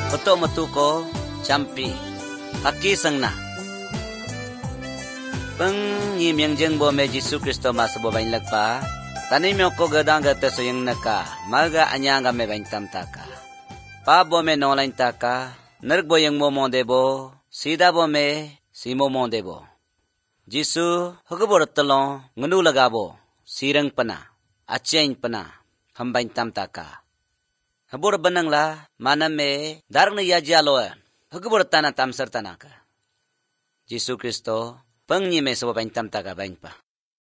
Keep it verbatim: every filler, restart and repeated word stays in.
Oto matuko champi haki sangna. Peng yi mengjeng bo me Jisu Kristo masabo bain lagpa. Tani mo ko gadang gata so yung naka maga anyanga me bain tamtaka. Pa bo me nolain taka nerbo yung momonde bo sida bo me si momonde bo. Jisu hugabor talong nganu lagabo sirang pana achain pana hambain tamtaka. Habor banang la manam me darang na yajalo hugabor tana tamsar tanaka. Jisu Kristo pang ni me so bain tamtaka bain pa.